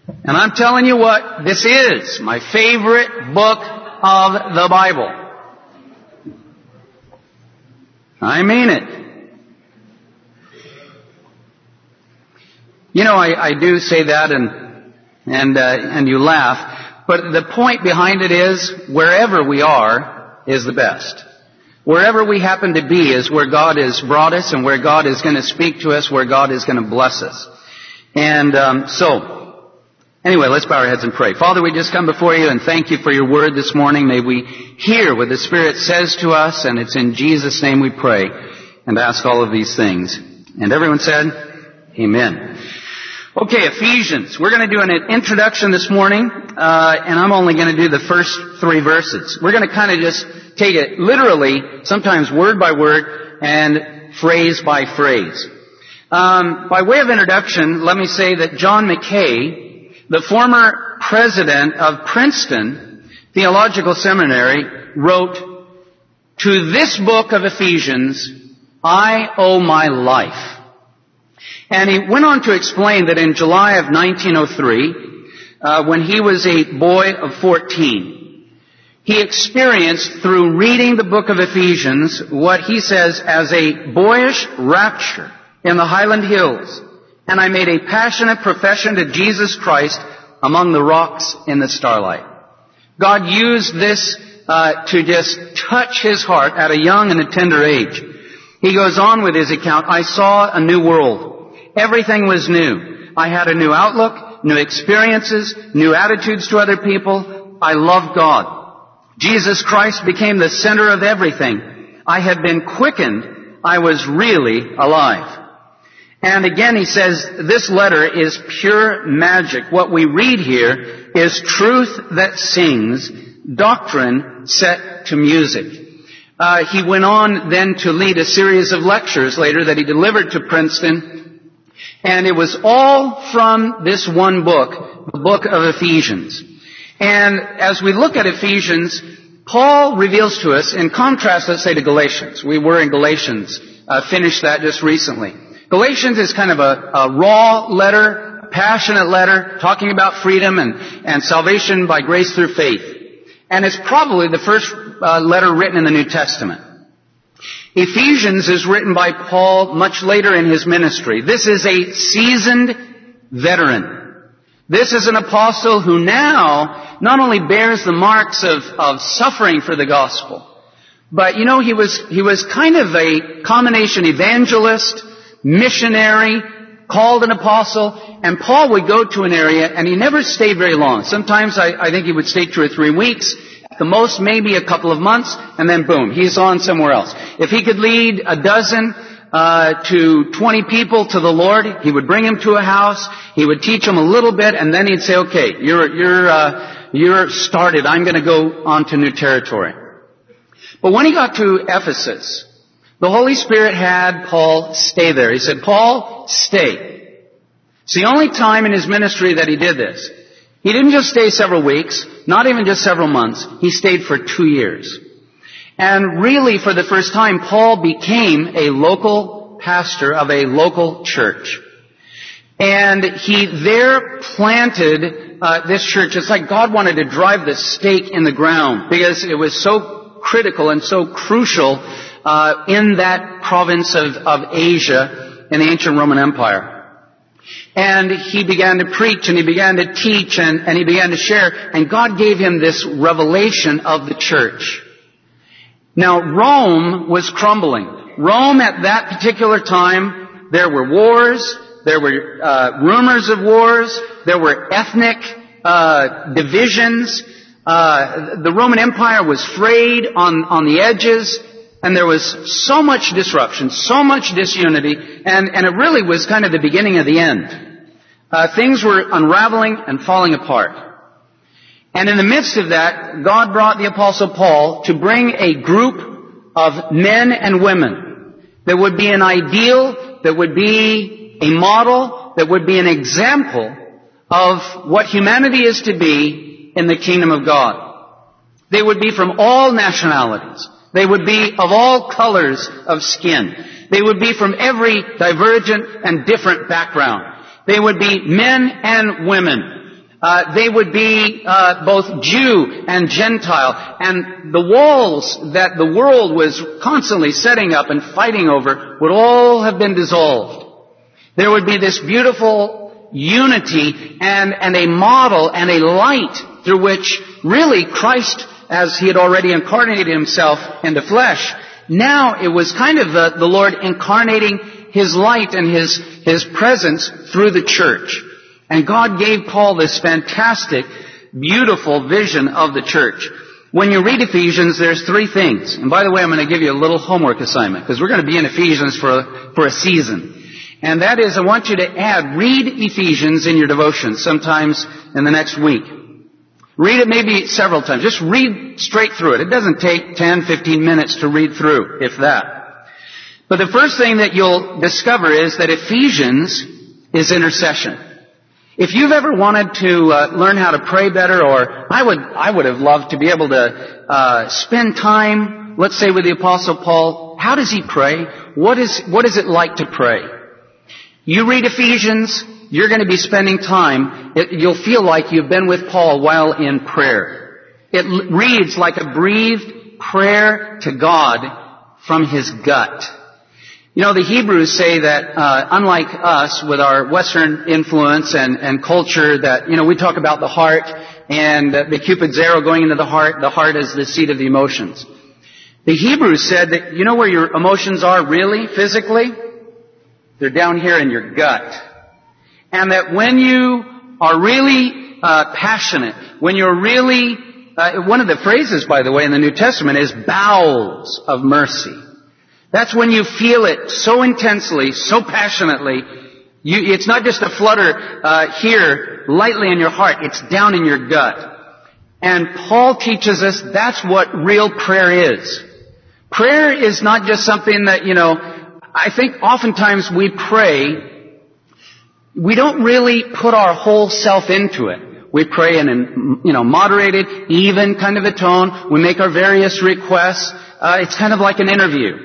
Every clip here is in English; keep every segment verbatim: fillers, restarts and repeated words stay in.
And I'm telling you what, this is my favorite book of the Bible. I mean it. You know, I, I do say that and, and, uh, and you laugh, but the point behind it is wherever we are is the best. Wherever we happen to be is where God has brought us and where God is going to speak to us, where God is going to bless us. And um, so, anyway, let's bow our heads and pray. Father, we just come before you and thank you for your word this morning. May we hear what the Spirit says to us, and it's in Jesus' name we pray and ask all of these things. And everyone said, Amen. Okay, Ephesians. We're going to do an introduction this morning, uh, and I'm only going to do the first three verses. We're going to kind of just take it literally, sometimes word by word, and phrase by phrase. Um, by way of introduction, let me say that John Mackay, the former president of Princeton Theological Seminary, wrote, "To this book of Ephesians, I owe my life." And he went on to explain that in July of nineteen oh three, uh, when he was a boy of fourteen, he experienced through reading the book of Ephesians what he says as a boyish rapture in the Highland Hills. And I made a passionate profession to Jesus Christ among the rocks in the starlight. God used this uh, to just touch his heart at a young and a tender age. He goes on with his account, "I saw a new world. Everything was new. I had a new outlook, new experiences, new attitudes to other people. I loved God. Jesus Christ became the center of everything. I had been quickened. I was really alive." And again he says, this letter is pure magic. What we read here is truth that sings, doctrine set to music. Uh, he went on then to lead a series of lectures later that he delivered to Princeton. And it was all from this one book, the book of Ephesians. And as we look at Ephesians, Paul reveals to us, in contrast, let's say, to Galatians. We were in Galatians, uh, finished that just recently. Galatians is kind of a, a raw letter, a passionate letter, talking about freedom and, and salvation by grace through faith. And it's probably the first uh, letter written in the New Testament. Ephesians is written by Paul much later in his ministry. This is a seasoned veteran. This is an apostle who now not only bears the marks of, of suffering for the gospel, but you know, he was, he was kind of a combination evangelist, missionary, called an apostle, and Paul would go to an area and he never stayed very long. Sometimes I, I think he would stay two or three weeks. The most, maybe a couple of months, and then boom, he's on somewhere else. If he could lead a dozen uh to twenty people to the Lord, he would bring them to a house, he would teach them a little bit, and then he'd say, okay, you're you're uh you're started, I'm going to go on to new territory. But when he got to Ephesus, the Holy Spirit had Paul stay there. He said, Paul, stay. It's the only time in his ministry that he did this. He didn't just stay several weeks, not even just several months. He stayed for two years. And really, for the first time, Paul became a local pastor of a local church. And he there planted uh, this church. It's like God wanted to drive the stake in the ground because it was so critical and so crucial uh, in that province of, of Asia in the ancient Roman Empire. And he began to preach and he began to teach and, and he began to share. And God gave him this revelation of the church. Now, Rome was crumbling. Rome at that particular time, there were wars, there were uh, rumors of wars, there were ethnic uh, divisions. Uh, the Roman Empire was frayed on, on the edges. And there was so much disruption, so much disunity, and, and it really was kind of the beginning of the end. Uh, things were unraveling and falling apart. And in the midst of that, God brought the Apostle Paul to bring a group of men and women that would be an ideal, that would be a model, that would be an example of what humanity is to be in the kingdom of God. They would be from all nationalities. They would be of all colors of skin. They would be from every divergent and different background. They would be men and women Uh, they would be uh, both Jew and Gentile. And the walls that the world was constantly setting up and fighting over would all have been dissolved. There would be this beautiful unity and, and a model and a light through which really Christ, as He had already incarnated Himself into flesh, now it was kind of the, the Lord incarnating His light and His, His presence through the church. And God gave Paul this fantastic, beautiful vision of the church. When you read Ephesians, there's three things. And by the way, I'm going to give you a little homework assignment, because we're going to be in Ephesians for a, for a season. And that is, I want you to add, read Ephesians in your devotions sometimes in the next week. Read it maybe several times. Just read straight through it. It doesn't take ten, fifteen minutes to read through, if that. But the first thing that you'll discover is that Ephesians is intercession. If you've ever wanted to uh, learn how to pray better, or I would, I would have loved to be able to uh, spend time, let's say with the Apostle Paul. How does he pray? What is, what is it like to pray? You read Ephesians, you're going to be spending time. It, you'll feel like you've been with Paul while in prayer. It l- reads like a breathed prayer to God from his gut. You know, the Hebrews say that, uh, unlike us with our Western influence and, and culture, that, you know, we talk about the heart and uh, the Cupid's arrow going into the heart. The heart is the seat of the emotions. The Hebrews said that, you know where your emotions are really, physically? They're down here in your gut. And that when you are really uh, passionate, when you're really, uh, one of the phrases, by the way, in the New Testament is bowels of mercy. That's when you feel it so intensely, so passionately. You, it's not just a flutter uh, here, lightly in your heart. It's down in your gut. And Paul teaches us that's what real prayer is. Prayer is not just something that, you know, I think oftentimes we pray, we don't really put our whole self into it. We pray in a, you know, moderated, even kind of a tone. We make our various requests. Uh, it's kind of like an interview.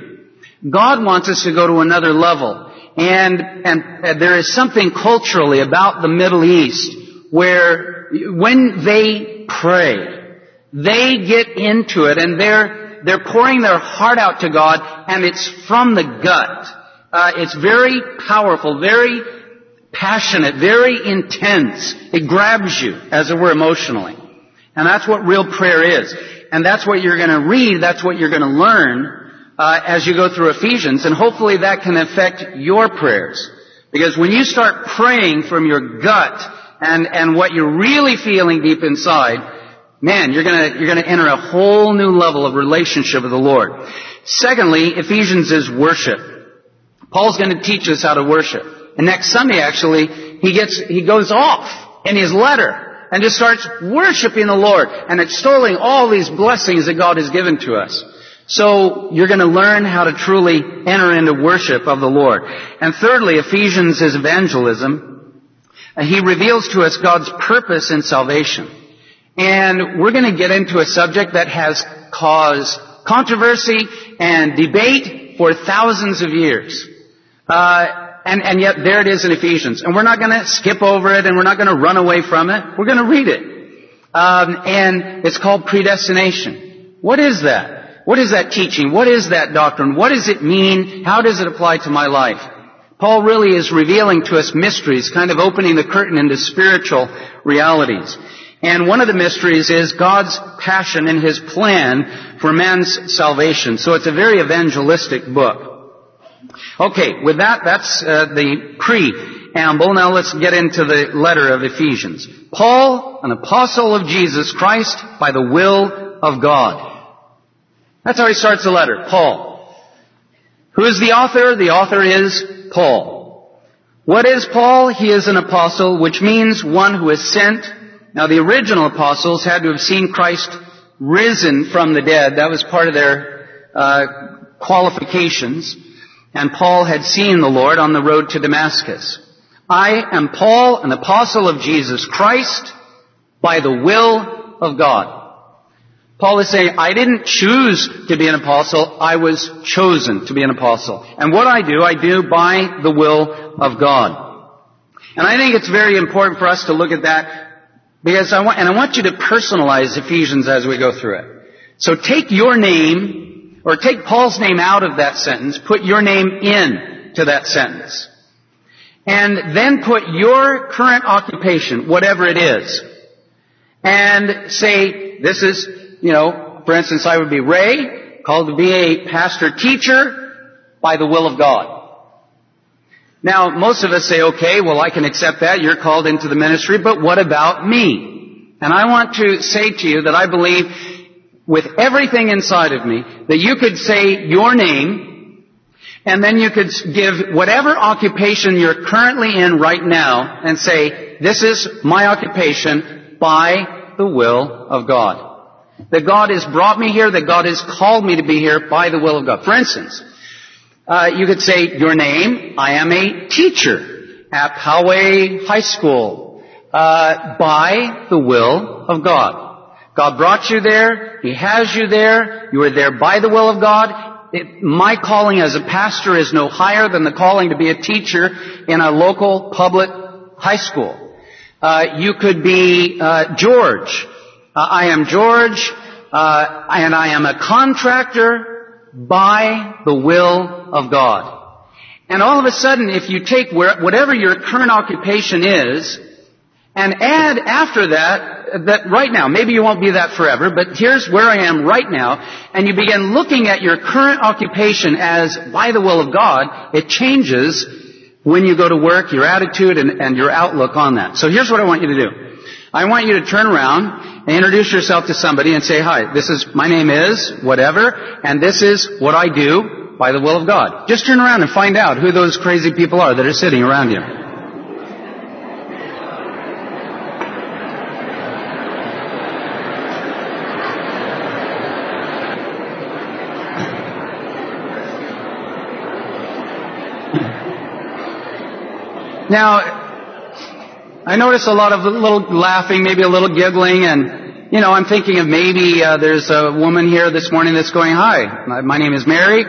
God wants us to go to another level. And, and, and there is something culturally about the Middle East where when they pray, they get into it and they're They're pouring their heart out to God, and it's from the gut. Uh, it's very powerful, very passionate, very intense. It grabs you, as it were, emotionally. And that's what real prayer is. And that's what you're going to read, that's what you're going to learn uh, as you go through Ephesians. And hopefully that can affect your prayers. Because when you start praying from your gut and, and what you're really feeling deep inside, man, you're gonna, you're gonna enter a whole new level of relationship with the Lord. Secondly, Ephesians is worship. Paul's gonna teach us how to worship. And next Sunday, actually, he gets, he goes off in his letter and just starts worshiping the Lord and extolling all these blessings that God has given to us. So, you're gonna learn how to truly enter into worship of the Lord. And thirdly, Ephesians is evangelism. He reveals to us God's purpose in salvation. And we're going to get into a subject that has caused controversy and debate for thousands of years. Uh, and, and yet there it is in Ephesians. And we're not going to skip over it and we're not going to run away from it. We're going to read it. Um, and it's called predestination. What is that? What is that teaching? What is that doctrine? What does it mean? How does it apply to my life? Paul really is revealing to us mysteries, kind of opening the curtain into spiritual realities. And one of the mysteries is God's passion and His plan for man's salvation. So it's a very evangelistic book. Okay, with that, that's uh, the preamble. Now let's get into the letter of Ephesians. Paul, an apostle of Jesus Christ by the will of God. That's how he starts the letter, Paul. Who is the author? The author is Paul. What is Paul? He is an apostle, which means one who is sent. Now, the original apostles had to have seen Christ risen from the dead. That was part of their uh, qualifications. And Paul had seen the Lord on the road to Damascus. I am Paul, an apostle of Jesus Christ, by the will of God. Paul is saying, I didn't choose to be an apostle. I was chosen to be an apostle. And what I do, I do by the will of God. And I think it's very important for us to look at that Because I want, and I want you to personalize Ephesians as we go through it. So take your name, or take Paul's name out of that sentence, put your name in to that sentence. And then put your current occupation, whatever it is, and say, this is, you know, for instance, I would be Ray, called to be a pastor-teacher by the will of God. Now, most of us say, okay, well, I can accept that. You're called into the ministry, but what about me? And I want to say to you that I believe with everything inside of me that you could say your name, and then you could give whatever occupation you're currently in right now and say, this is my occupation by the will of God. That God has brought me here, that God has called me to be here by the will of God. For instance, uh, you could say your name, I am a teacher at Poway High School, uh, by the will of God. God brought you there, He has you there, you are there by the will of God. It, my calling as a pastor is no higher than the calling to be a teacher in a local public high school. Uh, you could be uh, George. Uh, I am George, uh, and I am a contractor by the will of God. And all of a sudden, if you take where, whatever your current occupation is, and add after that, that right now, maybe you won't be that forever, but here's where I am right now, and you begin looking at your current occupation as by the will of God, it changes when you go to work, your attitude and, and your outlook on that. So here's what I want you to do. I want you to turn around and introduce yourself to somebody and say, hi, this is, my name is whatever, and this is what I do by the will of God. Just turn around and find out who those crazy people are that are sitting around you. Now, I notice a lot of little laughing, maybe a little giggling, and, you know, I'm thinking of maybe uh, there's a woman here this morning that's going, hi, my name is Mary,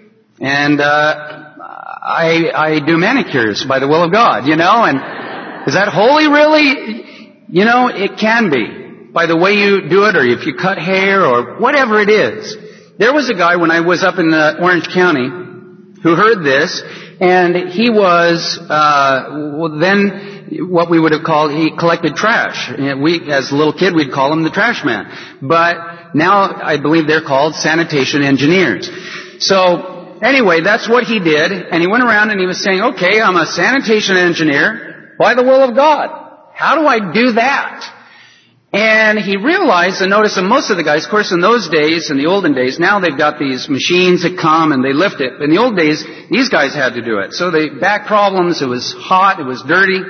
and uh, I, I do manicures by the will of God, you know, and is that holy really? You know, it can be by the way you do it, or if you cut hair, or whatever it is. There was a guy when I was up in uh, Orange County who heard this, and he was, uh, well, then what we would have called, he collected trash. We, as a little kid, we'd call him the trash man. But now I believe they're called sanitation engineers. So anyway, that's what he did, and he went around and he was saying, okay, I'm a sanitation engineer by the will of God. How do I do that? And he realized, and noticed that most of the guys, of course in those days, in the olden days, now they've got these machines that come and they lift it. In the old days, these guys had to do it. So they, back problems, it was hot, it was dirty,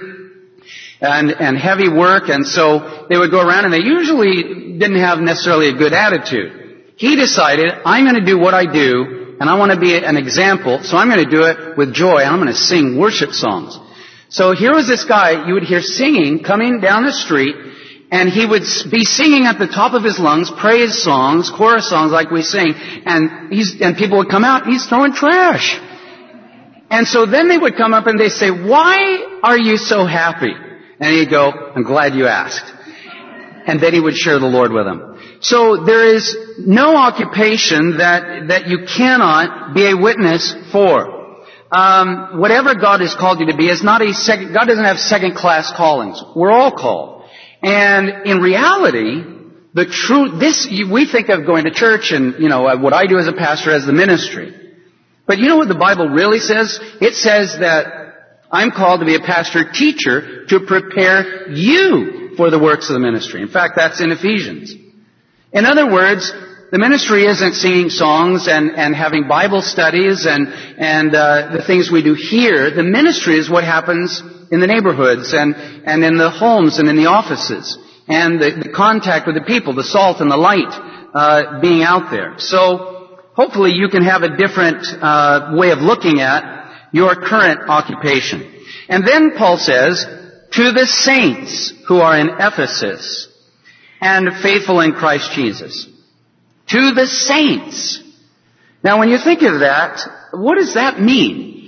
and, and heavy work, and so they would go around and they usually didn't have necessarily a good attitude. He decided, I'm going to do what I do, and I want to be an example, so I'm going to do it with joy, and I'm going to sing worship songs. So here was this guy, you would hear singing, coming down the street, and he would be singing at the top of his lungs, praise songs, chorus songs like we sing, and he's, and people would come out, he's throwing trash. And so then they would come up and they say, why are you so happy? And he'd go, I'm glad you asked. And then he would share the Lord with them. So there is no occupation that, that you cannot be a witness for. Um, whatever God has called you to be is not a second, God doesn't have second class callings. We're all called. And in reality, the true, this, we think of going to church and, you know, what I do as a pastor as the ministry. But you know what the Bible really says? It says that I'm called to be a pastor-teacher to prepare you for the works of the ministry. In fact, that's in Ephesians. In other words, the ministry isn't singing songs and, and having Bible studies and, and uh, the things we do here. The ministry is what happens in the neighborhoods and, and in the homes and in the offices. And the, the contact with the people, the salt and the light uh, being out there. So hopefully you can have a different uh, way of looking at your current occupation. And then Paul says, to the saints who are in Ephesus and faithful in Christ Jesus. To the saints. Now when you think of that, what does that mean?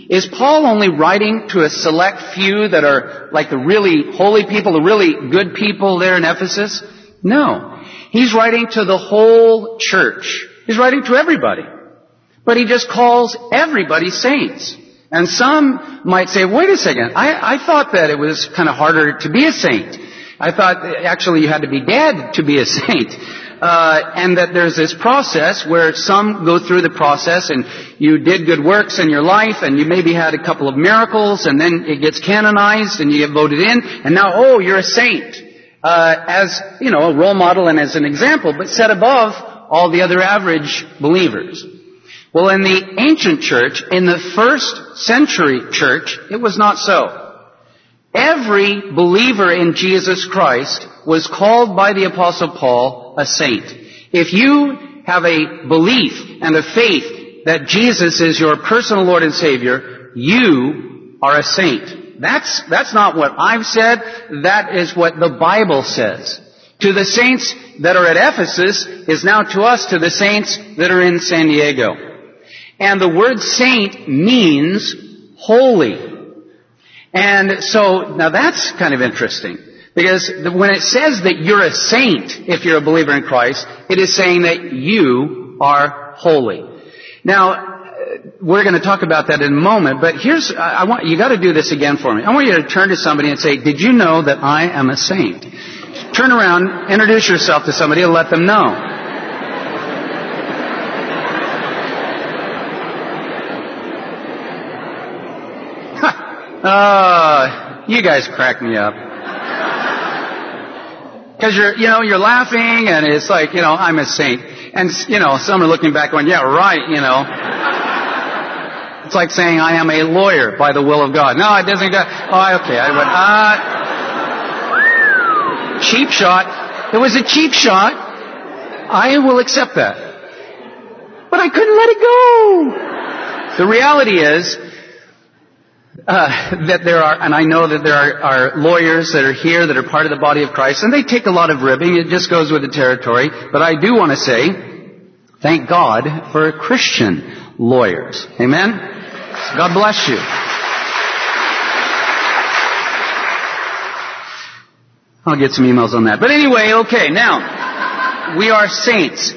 Is Paul only writing to a select few that are like the really holy people, the really good people there in Ephesus? No. He's writing to the whole church. He's writing to everybody. But he just calls everybody saints. And some might say, wait a second, I, I thought that it was kind of harder to be a saint. I thought actually you had to be dead to be a saint. Uh, and that there's this process where some go through the process and you did good works in your life and you maybe had a couple of miracles and then it gets canonized and you get voted in and now, oh, you're a saint. Uh, as, you know, a role model and as an example, but set above all the other average believers. Well, in the ancient church, in the first century church, it was not so. Every believer in Jesus Christ was called by the Apostle Paul a saint. If you have a belief and a faith that Jesus is your personal Lord and Savior, you are a saint. That's, that's not what I've said. That is what the Bible says. To the saints that are at Ephesus is now to us, to the saints that are in San Diego. And the word saint means holy. And so, now that's kind of interesting. Because when it says that you're a saint, if you're a believer in Christ, it is saying that you are holy. Now, we're going to talk about that in a moment, but here's, I want, you got to do this again for me. I want you to turn to somebody and say, did you know that I am a saint? Turn around, introduce yourself to somebody and let them know. Uh, you guys crack me up. Because you're, you know, you're laughing and it's like, you know, I'm a saint. And, you know, some are looking back going, yeah, right, you know. It's like saying I am a lawyer by the will of God. No, it doesn't go, oh, okay. I went, uh, cheap shot. It was a cheap shot. I will accept that. But I couldn't let it go. The reality is, Uh, that there are, and I know that there are, are lawyers that are here that are part of the body of Christ, and they take a lot of ribbing. It just goes with the territory. But I do want to say, thank God for Christian lawyers. Amen? God bless you. I'll get some emails on that. But anyway, okay, now, we are saints.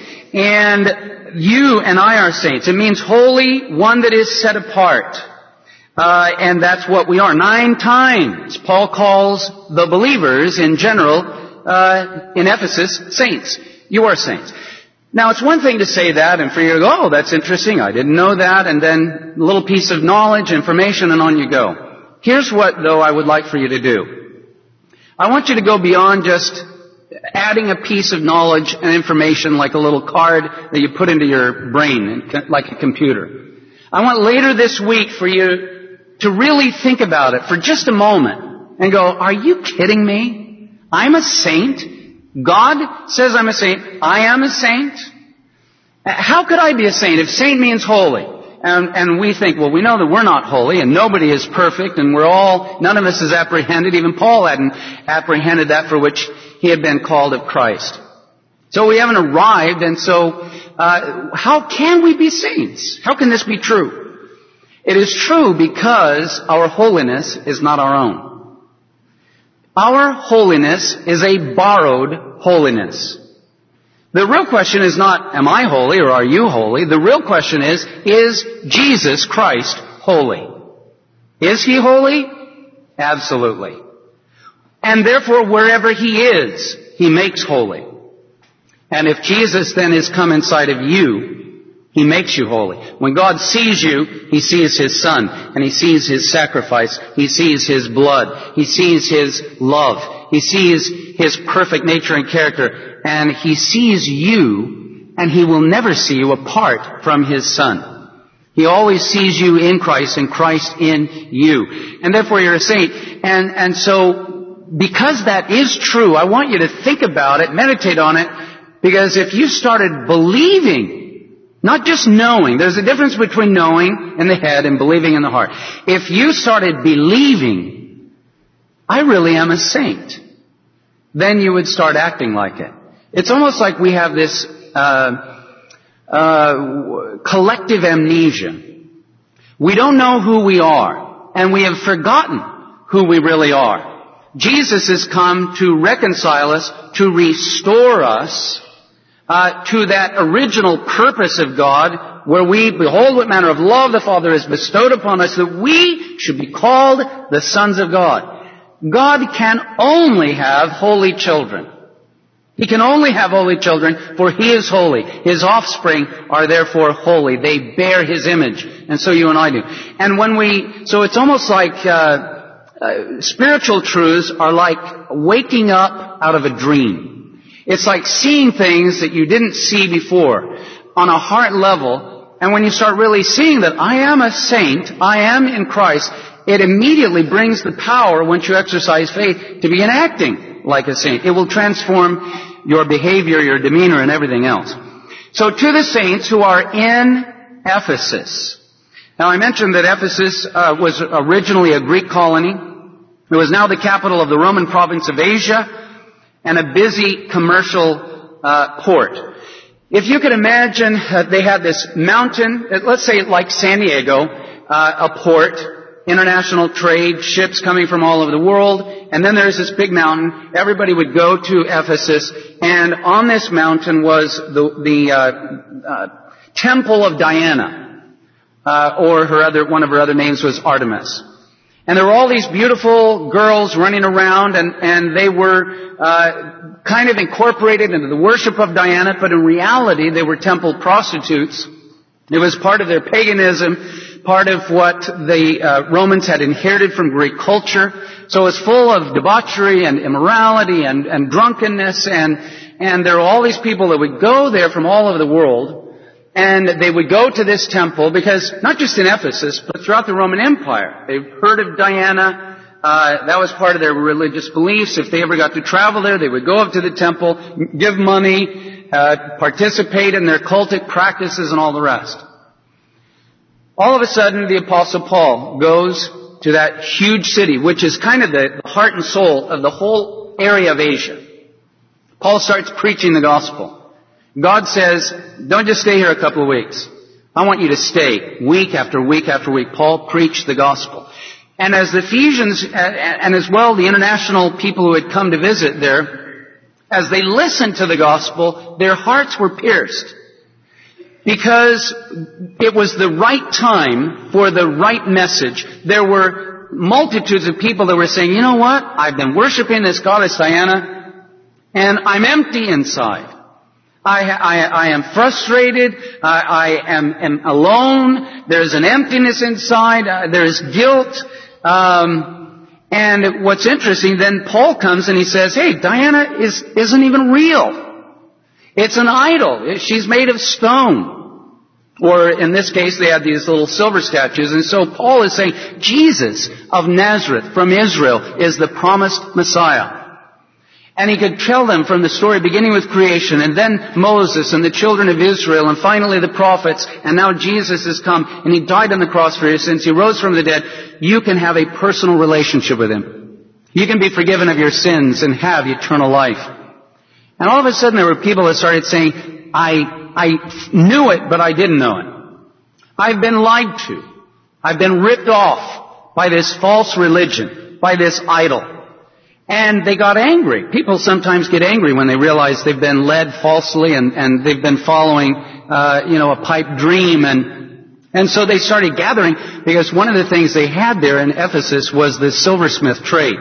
And you and I are saints. It means holy, one that is set apart. Uh, and that's what we are. Nine times Paul calls the believers in general, uh, in Ephesus, saints. You are saints. Now it's one thing to say that and for you to go, oh, that's interesting, I didn't know that, and then a little piece of knowledge, information, and on you go. Here's what, though, I would like for you to do. I want you to go beyond just adding a piece of knowledge and information like a little card that you put into your brain, like a computer. I want later this week for you to really think about it for just a moment and go, are you kidding me? I'm a saint. God says I'm a saint. I am a saint. How could I be a saint if saint means holy? And, and we think, well, we know that we're not holy and nobody is perfect and we're all, none of us is apprehended. Even Paul hadn't apprehended that for which he had been called of Christ. So we haven't arrived, and so uh, how can we be saints? How can this be true? It is true because our holiness is not our own. Our holiness is a borrowed holiness. The real question is not, am I holy or are you holy? The real question is, is Jesus Christ holy? Is He holy? Absolutely. And therefore, wherever He is, He makes holy. And if Jesus then is come inside of you, He makes you holy. When God sees you, He sees His Son, and He sees His sacrifice. He sees His blood. He sees His love. He sees His perfect nature and character. And He sees you, and He will never see you apart from His Son. He always sees you in Christ, and Christ in you. And therefore you're a saint. And, and so, because that is true, I want you to think about it, meditate on it, because if you started believing, not just knowing. There's a difference between knowing in the head and believing in the heart. If you started believing, I really am a saint, then you would start acting like it. It's almost like we have this uh, uh, collective amnesia. We don't know who we are, and we have forgotten who we really are. Jesus has come to reconcile us, to restore us uh, to that original purpose of God, where we behold what manner of love the Father has bestowed upon us, that we should be called the sons of God. God can only have holy children. He can only have holy children, for He is holy. His offspring are therefore holy. They bear His image. And so you and I do. And when we, so it's almost like, uh, uh, spiritual truths are like waking up out of a dream. It's like seeing things that you didn't see before on a heart level. And when you start really seeing that I am a saint, I am in Christ, it immediately brings the power, once you exercise faith, to begin acting like a saint. It will transform your behavior, your demeanor, and everything else. So to the saints who are in Ephesus. Now I mentioned that Ephesus uh, was originally a Greek colony. It was now the capital of the Roman province of Asia and a busy commercial uh, port. If you could imagine, uh, they had this mountain, let's say like San Diego, uh, a port, international trade, ships coming from all over the world, and then there's this big mountain. Everybody would go to Ephesus, and on this mountain was the, the uh, uh, Temple of Diana, uh, or her other, one of her other names was Artemis. And there were all these beautiful girls running around, and, and they were uh, kind of incorporated into the worship of Diana, but in reality they were temple prostitutes. It was part of their paganism, part of what the uh, Romans had inherited from Greek culture. So it was full of debauchery and immorality and, and drunkenness, and, and there were all these people that would go there from all over the world, and they would go to this temple because, not just in Ephesus, but throughout the Roman Empire. They heard of Diana. Uh, that was part of their religious beliefs. If they ever got to travel there, they would go up to the temple, give money, uh, participate in their cultic practices and all the rest. All of a sudden, the Apostle Paul goes to that huge city, which is kind of the heart and soul of the whole area of Asia. Paul starts preaching the gospel. God says, don't just stay here a couple of weeks. I want you to stay week after week after week. Paul preached the gospel. And as the Ephesians, and as well the international people who had come to visit there, as they listened to the gospel, their hearts were pierced. Because it was the right time for the right message. There were multitudes of people that were saying, you know what? I've been worshiping this goddess Diana, and I'm empty inside. I, I, I am frustrated. I, I am, am alone. There's an emptiness inside. Uh, there's guilt. Um, and what's interesting, then Paul comes and he says, hey, Diana is, isn't even real. It's an idol. She's made of stone. Or in this case, they had these little silver statues. And so Paul is saying, Jesus of Nazareth from Israel is the promised Messiah. And he could tell them from the story beginning with creation, and then Moses and the children of Israel, and finally the prophets, and now Jesus has come, and He died on the cross for your sins. He rose from the dead. You can have a personal relationship with Him. You can be forgiven of your sins and have eternal life. And all of a sudden there were people that started saying, I, I knew it, but I didn't know it. I've been lied to. I've been ripped off by this false religion, by this idol. And they got angry. People sometimes get angry when they realize they've been led falsely and, and they've been following, uh, you know, a pipe dream. And, and so they started gathering because one of the things they had there in Ephesus was the silversmith trade.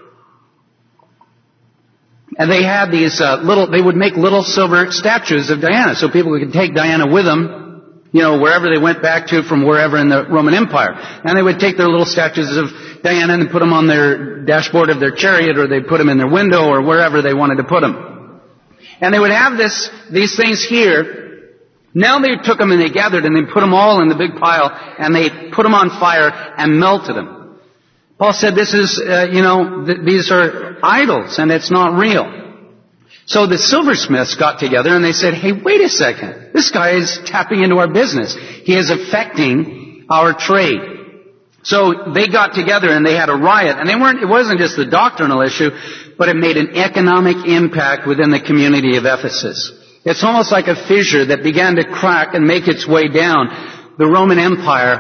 And they had these uh, little, they would make little silver statues of Diana so people could take Diana with them, you know, wherever they went back to from wherever in the Roman Empire. And they would take their little statues of Diana and put them on their dashboard of their chariot, or they'd put them in their window, or wherever they wanted to put them. And they would have this, these things here. Now they took them and they gathered and they put them all in the big pile and they put them on fire and melted them. Paul said this is, uh, you know, th- these are idols and it's not real. So the silversmiths got together and they said, hey, wait a second. This guy is tapping into our business. He is affecting our trade. So they got together and they had a riot, and they weren't, it wasn't just the doctrinal issue, but it made an economic impact within the community of Ephesus. It's almost like a fissure that began to crack and make its way down. The Roman Empire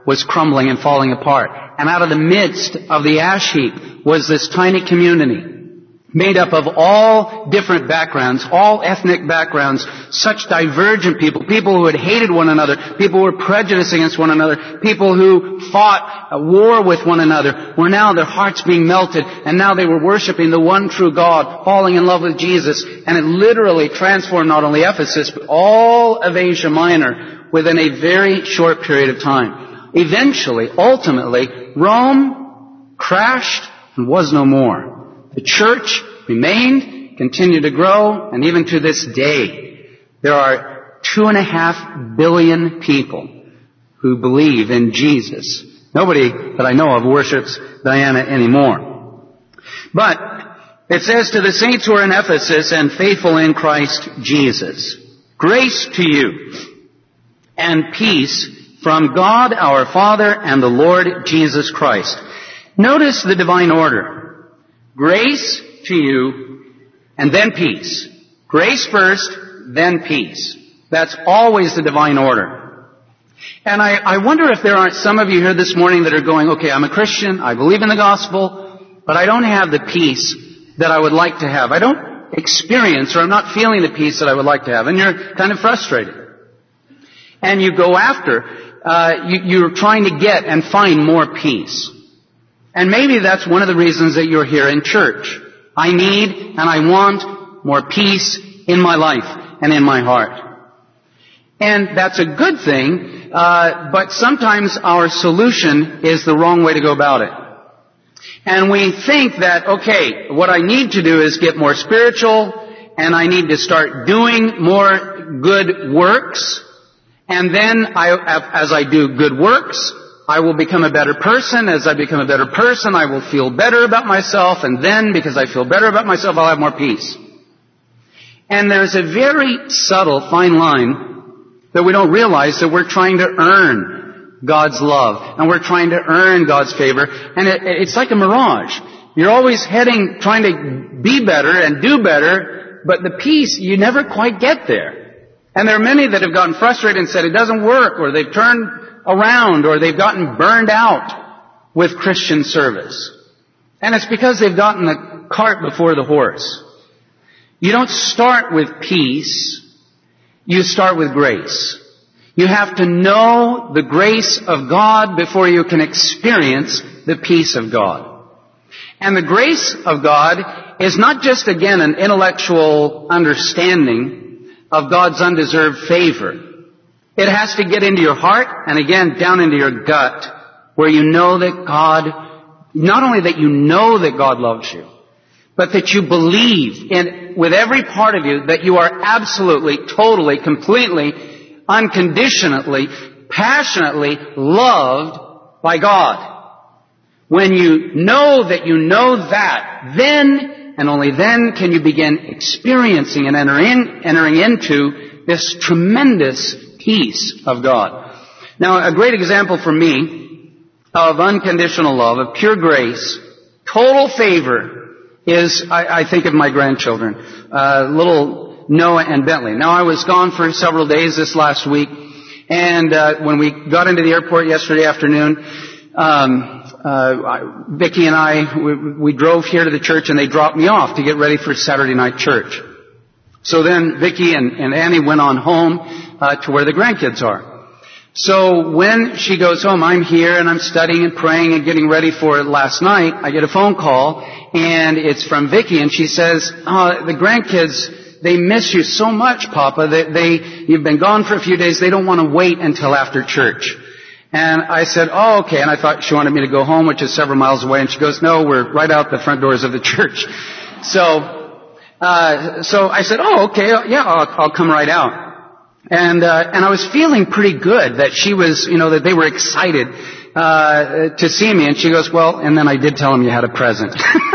was crumbling and falling apart. And out of the midst of the ash heap was this tiny community made up of all different backgrounds, all ethnic backgrounds, such divergent people, people who had hated one another, people who were prejudiced against one another, people who fought a war with one another, were now their hearts being melted, and now they were worshiping the one true God, falling in love with Jesus, and it literally transformed not only Ephesus, but all of Asia Minor within a very short period of time. Eventually, ultimately, Rome crashed and was no more. The church remained, continued to grow, and even to this day, there are two and a half billion people who believe in Jesus. Nobody that I know of worships Diana anymore. But it says to the saints who are in Ephesus and faithful in Christ Jesus, grace to you and peace from God our Father and the Lord Jesus Christ. Notice the divine order. Grace to you, and then peace. Grace first, then peace. That's always the divine order. And I, I wonder if there aren't some of you here this morning that are going, okay, I'm a Christian, I believe in the gospel, but I don't have the peace that I would like to have. I don't experience, or I'm not feeling the peace that I would like to have. And you're kind of frustrated. And you go after, uh, you, you're trying to get and find more peace. And maybe that's one of the reasons that you're here in church. I need and I want more peace in my life and in my heart. And that's a good thing, uh, but sometimes our solution is the wrong way to go about it. And we think that, okay, what I need to do is get more spiritual, and I need to start doing more good works, and then I, as I do good works, I will become a better person. As I become a better person, I will feel better about myself. And then, because I feel better about myself, I'll have more peace. And there's a very subtle, fine line that we don't realize, that we're trying to earn God's love. And we're trying to earn God's favor. And it, it's like a mirage. You're always heading, trying to be better and do better, but the peace, you never quite get there. And there are many that have gotten frustrated and said it doesn't work, or they've turned around, or they've gotten burned out with Christian service. And it's because they've gotten the cart before the horse. You don't start with peace, you start with grace. You have to know the grace of God before you can experience the peace of God. And the grace of God is not just, again, an intellectual understanding of God's undeserved favor. It has to get into your heart, and again, down into your gut, where you know that God, not only that you know that God loves you, but that you believe in, with every part of you, that you are absolutely, totally, completely, unconditionally, passionately loved by God. When you know that you know that, then, and only then, can you begin experiencing and entering, entering into this tremendous peace of God. Now, a great example for me of unconditional love, of pure grace, total favor, is, I, I think of my grandchildren, uh, little Noah and Bentley. Now, I was gone for several days this last week, and uh, when we got into the airport yesterday afternoon, um, uh, Vicki and I, we, we drove here to the church, and they dropped me off to get ready for Saturday night church. So then Vicki and, and Annie went on home uh, to where the grandkids are. So when she goes home, I'm here and I'm studying and praying and getting ready for it last night. I get a phone call, and it's from Vicki, and she says, oh, the grandkids, they miss you so much, Papa. They, they, you've been gone for a few days. They don't want to wait until after church. And I said, oh, okay. And I thought she wanted me to go home, which is several miles away. And she goes, no, we're right out the front doors of the church. So, Uh, so I said, oh, okay, yeah, I'll, I'll come right out. And, uh, and I was feeling pretty good that she was, you know, that they were excited, uh, to see me. And she goes, well, and then I did tell them you had a present.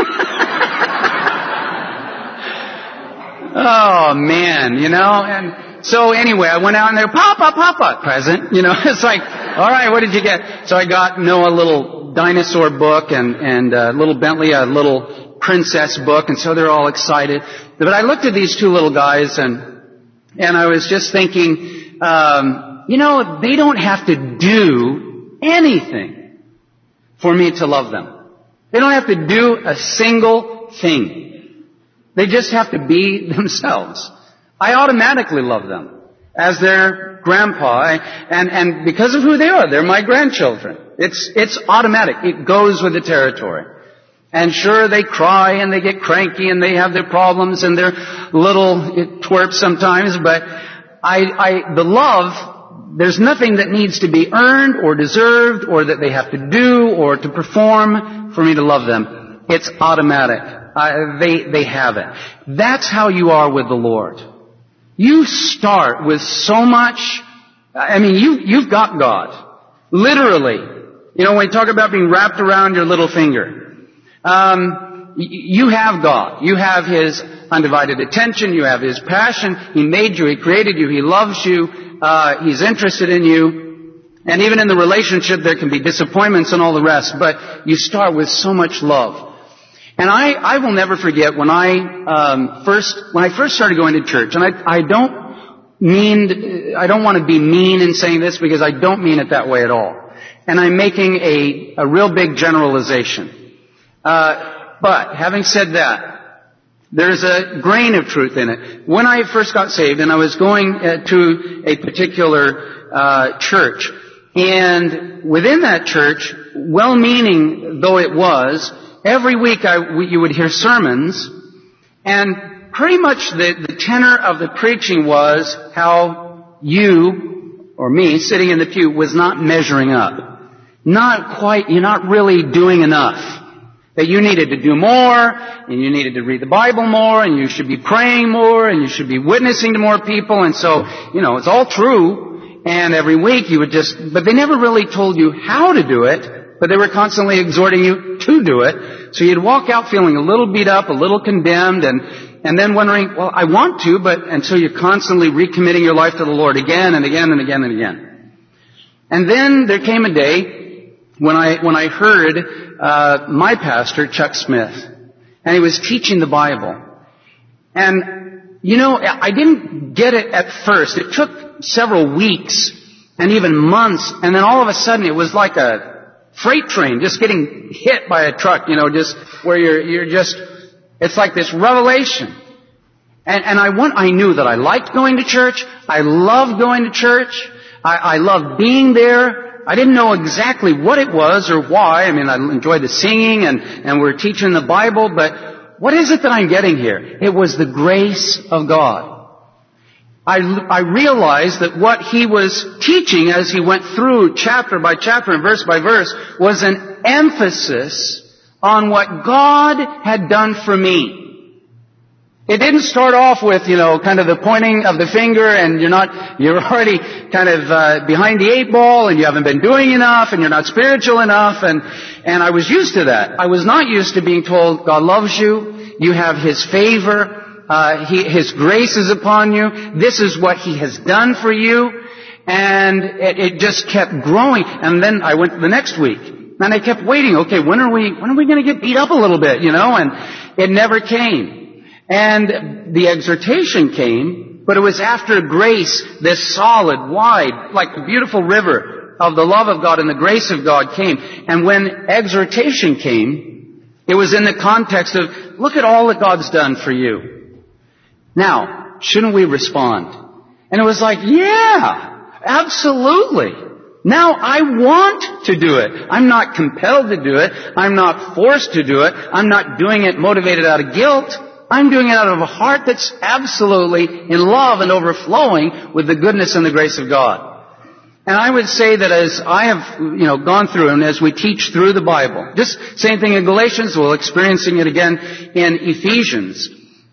Oh, man, you know, and so anyway, I went out and there, Papa, Papa, present, you know, it's like, all right, what did you get? So I got Noah a little dinosaur book, and, and, uh, little Bentley a little princess book, and so they're all excited. But I looked at these two little guys, and and I was just thinking, um, you know, they don't have to do anything for me to love them. They don't have to do a single thing. They just have to be themselves. I automatically love them as their grandpa, and, and because of who they are, they're my grandchildren. It's, it's automatic. It goes with the territory. And sure, they cry and they get cranky and they have their problems and their little twerps sometimes, but I, I, the love, there's nothing that needs to be earned or deserved or that they have to do or to perform for me to love them. It's automatic. I, they, they have it. That's how you are with the Lord. You start with so much, I mean, you, you've got God. Literally. You know, when we talk about being wrapped around your little finger, um, you have God. You have His undivided attention. You have His passion. He made you. He created you. He loves you. Uh, He's interested in you. And even in the relationship, there can be disappointments and all the rest, but you start with so much love. And I, I will never forget when I, um, first, when I first started going to church, and I, I don't mean, I don't want to be mean in saying this because I don't mean it that way at all. And I'm making a, a real big generalization. Uh, but having said that, there's a grain of truth in it. When I first got saved and I was going uh, to a particular, uh, church, and within that church, well-meaning though it was, every week I, you would hear sermons, and pretty much the, the tenor of the preaching was how you, or me, sitting in the pew, was not measuring up. Not quite, you're not really doing enough. That you needed to do more, and you needed to read the Bible more, and you should be praying more, and you should be witnessing to more people, and so, you know, it's all true, and every week you would just, but they never really told you how to do it, but they were constantly exhorting you to do it, so you'd walk out feeling a little beat up, a little condemned, and, and then wondering, well, I want to, but until you're constantly recommitting your life to the Lord again and again and again and again. And then there came a day when I, when I heard Uh, my pastor, Chuck Smith, and he was teaching the Bible. And, you know, I didn't get it at first. It took several weeks and even months, and then all of a sudden it was like a freight train just getting hit by a truck, you know, just where you're, you're just, it's like this revelation. And, and I want, I knew that I liked going to church. I loved going to church. I, I loved being there. I didn't know exactly what it was or why. I mean, I enjoyed the singing and, and we're teaching the Bible, but what is it that I'm getting here? It was the grace of God. I, I realized that what he was teaching as he went through chapter by chapter and verse by verse was an emphasis on what God had done for me. It didn't start off with, you know, kind of the pointing of the finger and you're not, you're already kind of uh, behind the eight ball and you haven't been doing enough and you're not spiritual enough, and and I was used to that. I was not used to being told God loves you, you have His favor, uh, he, His grace is upon you, this is what He has done for you, and it, it just kept growing. And then I went the next week and I kept waiting. Okay, when are we when are we going to get beat up a little bit, you know? And it never came. And the exhortation came, but it was after grace, this solid, wide, like a beautiful river of the love of God and the grace of God came. And when exhortation came, it was in the context of, look at all that God's done for you. Now, shouldn't we respond? And it was like, yeah, absolutely. Now I want to do it. I'm not compelled to do it. I'm not forced to do it. I'm not doing it motivated out of guilt. I'm doing it out of a heart that's absolutely in love and overflowing with the goodness and the grace of God. And I would say that as I have, you know, gone through and as we teach through the Bible, just same thing in Galatians, we're experiencing it again in Ephesians.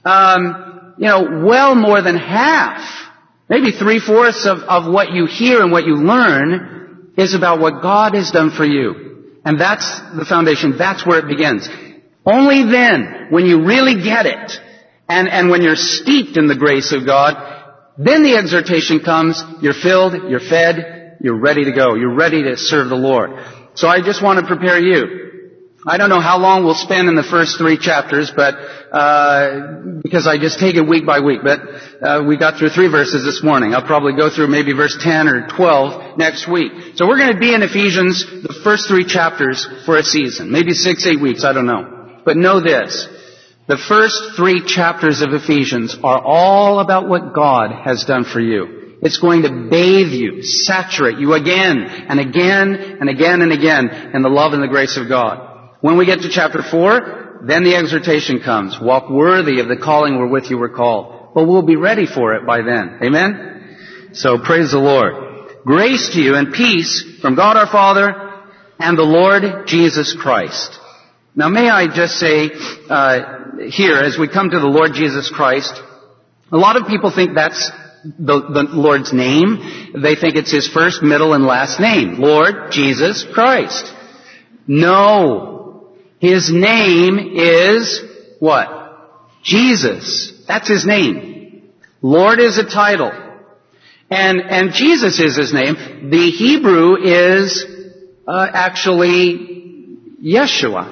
Um, you know, well more than half, maybe three-fourths of, of what you hear and what you learn is about what God has done for you. And that's the foundation. That's where it begins. Only then, when you really get it, and, and when you're steeped in the grace of God, then the exhortation comes, you're filled, you're fed, you're ready to go, you're ready to serve the Lord. So I just want to prepare you. I don't know how long we'll spend in the first three chapters, but uh because I just take it week by week. But uh we got through three verses this morning. I'll probably go through maybe verse ten or twelve next week. So we're going to be in Ephesians, the first three chapters, for a season. Maybe six, eight weeks, I don't know. But know this. The first three chapters of Ephesians are all about what God has done for you. It's going to bathe you, saturate you again and again and again and again in the love and the grace of God. When we get to chapter four, then the exhortation comes. Walk worthy of the calling wherewith you were called. But we'll be ready for it by then. Amen? So praise the Lord. Grace to you and peace from God our Father and the Lord Jesus Christ. Now may I just say uh here, as we come to the Lord Jesus Christ, a lot of people think that's the, the Lord's name. They think it's His first, middle, and last name. Lord Jesus Christ. No. His name is what? Jesus. That's His name. Lord is a title. And, and Jesus is His name. The Hebrew is uh, actually Yeshua.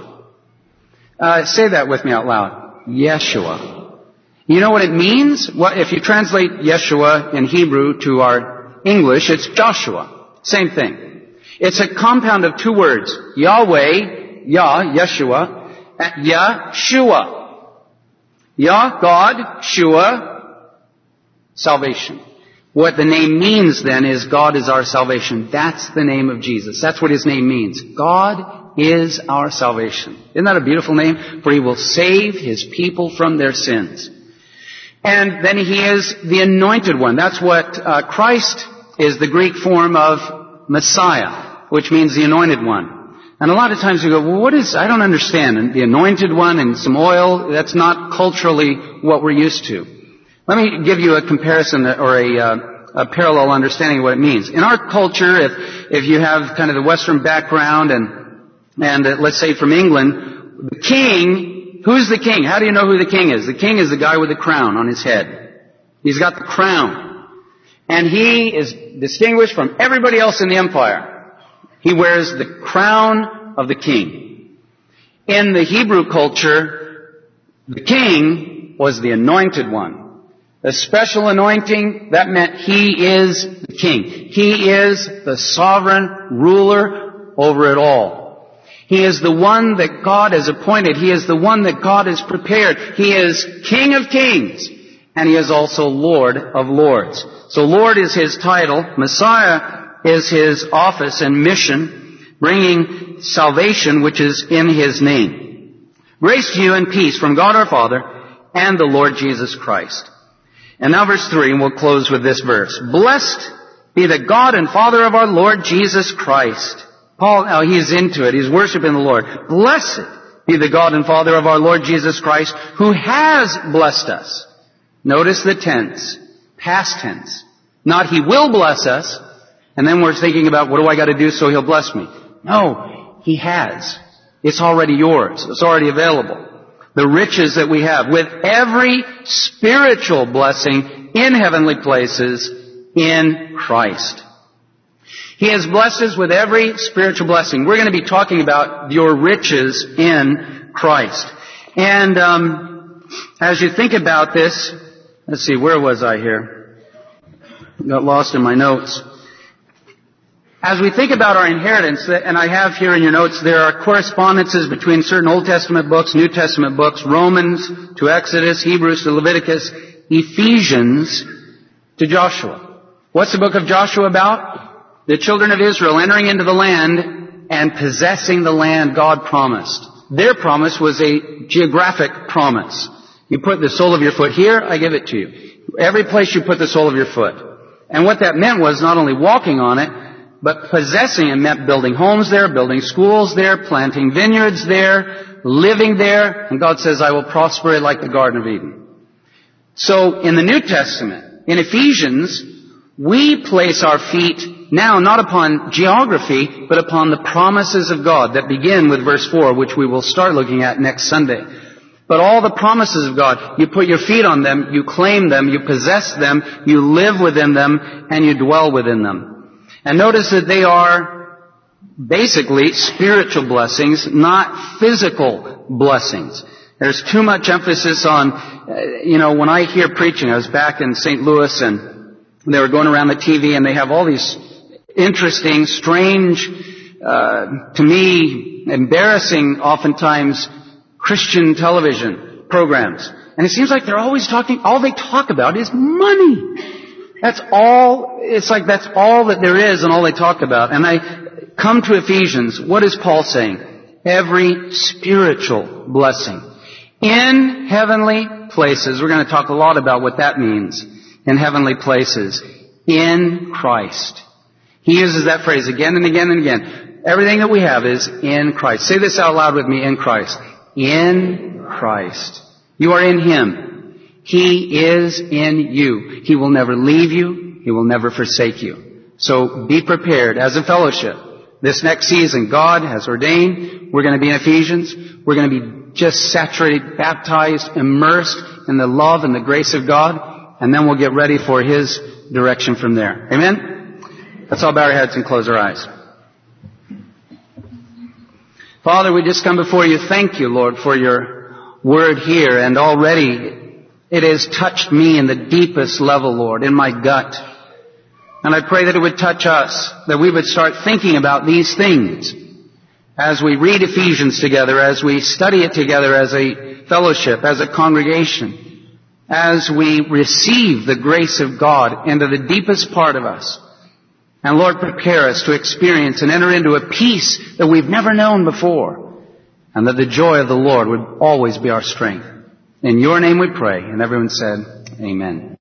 Uh, say that with me out loud. Yeshua. You know what it means? Well, if you translate Yeshua in Hebrew to our English, it's Joshua. Same thing. It's a compound of two words. Yahweh, Yah, Yeshua, and Yeshua. Yah, God, Shua, salvation. What the name means then is God is our salvation. That's the name of Jesus. That's what His name means. God is our salvation. Isn't that a beautiful name? For He will save His people from their sins. And then He is the Anointed One. That's what uh, Christ is, the Greek form of Messiah, which means the Anointed One. And a lot of times we go, well, what is, I don't understand. And the Anointed One and some oil, that's not culturally what we're used to. Let me give you a comparison or a, uh, a parallel understanding of what it means. In our culture, if, if you have kind of the Western background and And uh, let's say from England, the king, who's the king? How do you know who the king is? The king is the guy with the crown on his head. He's got the crown. And he is distinguished from everybody else in the empire. He wears the crown of the king. In the Hebrew culture, the king was the anointed one. A special anointing, that meant he is the king. He is the sovereign ruler over it all. He is the one that God has appointed. He is the one that God has prepared. He is King of Kings. And He is also Lord of Lords. So Lord is His title. Messiah is His office and mission, bringing salvation which is in His name. Grace to you and peace from God our Father and the Lord Jesus Christ. And now verse three, and we'll close with this verse. Blessed be the God and Father of our Lord Jesus Christ. Paul, now he's into it. He's worshiping the Lord. Blessed be the God and Father of our Lord Jesus Christ, who has blessed us. Notice the tense. Past tense. Not He will bless us, and then we're thinking about, what do I got to do so He'll bless me? No, He has. It's already yours. It's already available. The riches that we have, with every spiritual blessing in heavenly places in Christ. He has blessed us with every spiritual blessing. We're going to be talking about your riches in Christ. And um, as you think about this, let's see, where was I here? Got lost in my notes. As we think about our inheritance, and I have here in your notes, there are correspondences between certain Old Testament books, New Testament books, Romans to Exodus, Hebrews to Leviticus, Ephesians to Joshua. What's the book of Joshua about? The children of Israel entering into the land and possessing the land God promised. Their promise was a geographic promise. You put the sole of your foot here, I give it to you. Every place you put the sole of your foot. And what that meant was not only walking on it, but possessing it meant building homes there, building schools there, planting vineyards there, living there. And God says, I will prosper it like the Garden of Eden. So in the New Testament, in Ephesians, we place our feet now not upon geography, but upon the promises of God that begin with verse four, which we will start looking at next Sunday. But all the promises of God, you put your feet on them, you claim them, you possess them, you live within them, and you dwell within them. And notice that they are basically spiritual blessings, not physical blessings. There's too much emphasis on, uh, you know, when I hear preaching, I was back in Saint Louis and they were going around the T V and they have all these interesting, strange, uh, to me, embarrassing, oftentimes, Christian television programs. And it seems like they're always talking, all they talk about is money. That's all, it's like that's all that there is and all they talk about. And I come to Ephesians. What is Paul saying? Every spiritual blessing in heavenly places. We're going to talk a lot about what that means. In heavenly places. In Christ. He uses that phrase again and again and again. Everything that we have is in Christ. Say this out loud with me. In Christ. In Christ. You are in Him. He is in you. He will never leave you. He will never forsake you. So be prepared as a fellowship. This next season, God has ordained. We're going to be in Ephesians. We're going to be just saturated, baptized, immersed in the love and the grace of God. And then we'll get ready for His direction from there. Amen? Let's all bow our heads and close our eyes. Father, we just come before you. Thank you, Lord, for your word here. And already it has touched me in the deepest level, Lord, in my gut. And I pray that it would touch us, that we would start thinking about these things as we read Ephesians together, as we study it together as a fellowship, as a congregation, as we receive the grace of God into the deepest part of us. And Lord, prepare us to experience and enter into a peace that we've never known before, and that the joy of the Lord would always be our strength. In your name we pray, and everyone said, Amen.